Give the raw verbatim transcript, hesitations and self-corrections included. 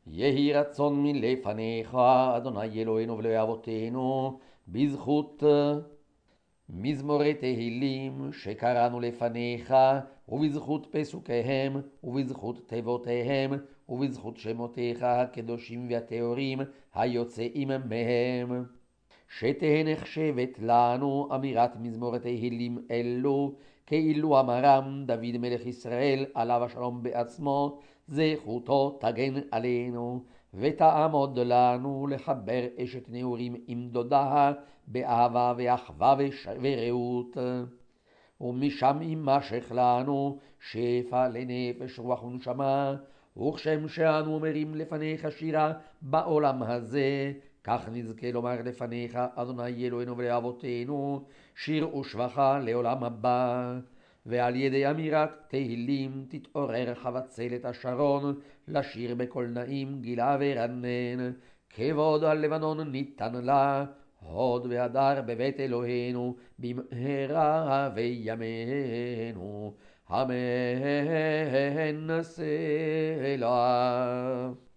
יהי רצון מלפניך, אדוני אלוהינו ואלוהי אבותינו, בזכות מזמורי תהילים שקראנו לפניך, ובזכות פסוקיהם, ובזכות תיבותיהם, ובזכות שמותיך הקדושים והטהורים היוצאים מהם. שתהא נחשבת לנו אמירת מזמורי תהילים אלו, כאילו אמרם דוד מלך ישראל עליו השלום בעצמו, זכותו תגן עלינו, ותעמוד לנו לחבר אשת נעורים עם דודה, באהבה ואחווה ורעות. ומשם יימשך לנו שפע לנפש רוח ונשמה, וכשם שאנו אומרים לפניך שירה בעולם הזה, כך נזכה לומר לפניך, אדוני אלוהינו ולאבותינו, שיר ושבחה לעולם הבא. ועל ידי אמירת תהילים תתעורר חבצלת השרון, לשיר בקול נעים גילה ורנן, כבוד הלבנון ניתן לה, הוד והדר בבית אלוהינו, במהרה בימינו, אמן סלה.